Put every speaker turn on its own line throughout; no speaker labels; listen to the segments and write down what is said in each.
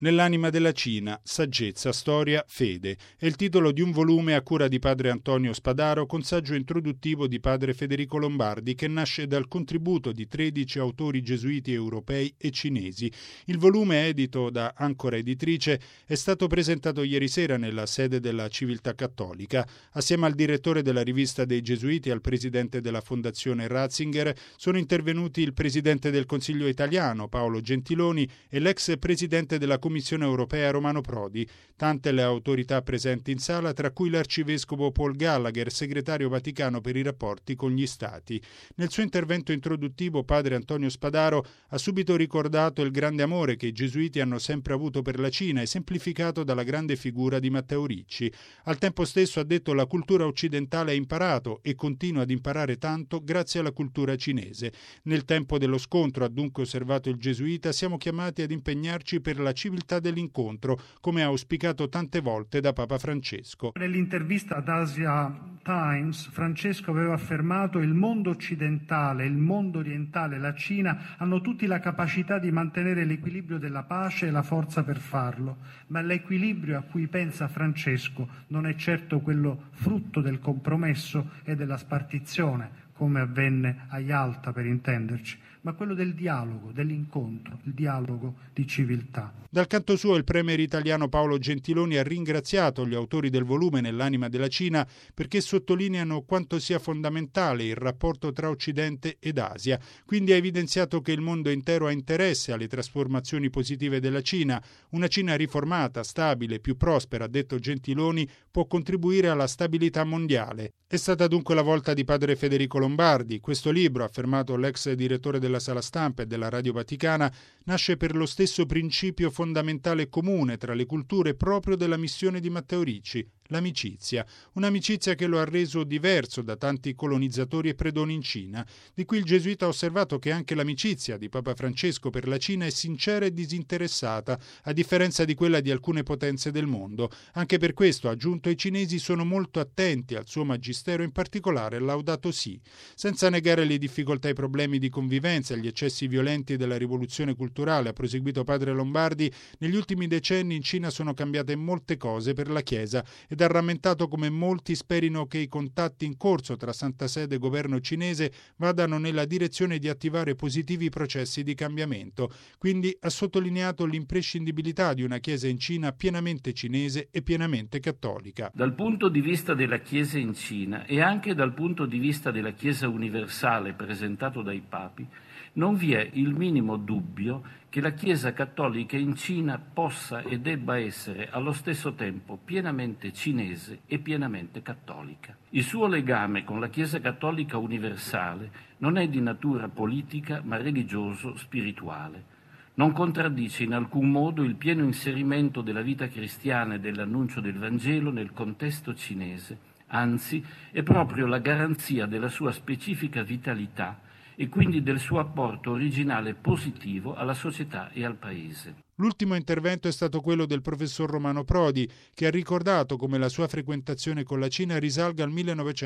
Nell'anima della Cina, saggezza, storia, fede. È il titolo di un volume a cura di padre Antonio Spadaro con saggio introduttivo di padre Federico Lombardi che nasce dal contributo di 13 autori gesuiti europei e cinesi. Il volume, edito da Ancora Editrice, è stato presentato ieri sera nella sede della Civiltà Cattolica. Assieme al direttore della rivista dei Gesuiti e al presidente della Fondazione Ratzinger sono intervenuti il presidente del Consiglio italiano Paolo Gentiloni e l'ex presidente della Commissione europea Romano Prodi. Tante le autorità presenti in sala, tra cui l'arcivescovo Paul Gallagher, segretario vaticano per i rapporti con gli stati. Nel suo intervento introduttivo padre Antonio Spadaro ha subito ricordato il grande amore che i gesuiti hanno sempre avuto per la Cina, esemplificato dalla grande figura di Matteo Ricci. Al tempo stesso ha detto la cultura occidentale ha imparato e continua ad imparare tanto grazie alla cultura cinese. Nel tempo dello scontro, ha dunque osservato il gesuita, siamo chiamati ad impegnarci per la civiltà dell'incontro, come auspicato tante volte da Papa Francesco.
Nell'intervista ad Asia Times, Francesco aveva affermato che il mondo occidentale, il mondo orientale, la Cina hanno tutti la capacità di mantenere l'equilibrio della pace e la forza per farlo, ma l'equilibrio a cui pensa Francesco non è certo quello frutto del compromesso e della spartizione, come avvenne a Yalta per intenderci, ma quello del dialogo, dell'incontro, il dialogo di civiltà.
Dal canto suo il premier italiano Paolo Gentiloni ha ringraziato gli autori del volume Nell'anima della Cina perché sottolineano quanto sia fondamentale il rapporto tra Occidente ed Asia. Quindi ha evidenziato che il mondo intero ha interesse alle trasformazioni positive della Cina. Una Cina riformata, stabile, più prospera, ha detto Gentiloni, può contribuire alla stabilità mondiale. È stata dunque la volta di padre Federico Lombardi. Questo libro, affermato l'ex direttore della Sala Stampa e della Radio Vaticana, nasce per lo stesso principio fondamentale comune tra le culture proprio della missione di Matteo Ricci, l'amicizia. Un'amicizia che lo ha reso diverso da tanti colonizzatori e predoni in Cina. Di qui il gesuita ha osservato che anche l'amicizia di Papa Francesco per la Cina è sincera e disinteressata, a differenza di quella di alcune potenze del mondo. Anche per questo, ha aggiunto, i cinesi sono molto attenti al suo magistero, in particolare al Laudato Si. Senza negare le difficoltà e i problemi di convivenza e gli eccessi violenti della rivoluzione culturale, ha proseguito padre Lombardi, negli ultimi decenni in Cina sono cambiate molte cose per la Chiesa ed ha rammentato come molti sperino che i contatti in corso tra Santa Sede e governo cinese vadano nella direzione di attivare positivi processi di cambiamento. Quindi ha sottolineato l'imprescindibilità di una Chiesa in Cina pienamente cinese e pienamente cattolica.
Dal punto di vista della Chiesa in Cina e anche dal punto di vista della Chiesa universale presentato dai papi, non vi è il minimo dubbio che la Chiesa cattolica in Cina possa e debba essere allo stesso tempo pienamente cinese e pienamente cattolica. Il suo legame con la Chiesa cattolica universale non è di natura politica ma religioso-spirituale. Non contraddice in alcun modo il pieno inserimento della vita cristiana e dell'annuncio del Vangelo nel contesto cinese, anzi è proprio la garanzia della sua specifica vitalità e quindi del suo apporto originale positivo alla società e al Paese.
L'ultimo intervento è stato quello del professor Romano Prodi, che ha ricordato come la sua frequentazione con la Cina risalga al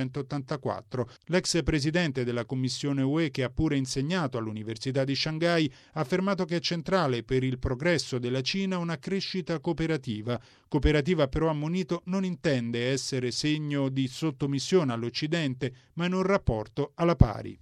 1984. L'ex presidente della Commissione UE, che ha pure insegnato all'Università di Shanghai, ha affermato che è centrale per il progresso della Cina una crescita cooperativa. Cooperativa, però, ha ammonito, non intende essere segno di sottomissione all'Occidente, ma in un rapporto alla pari.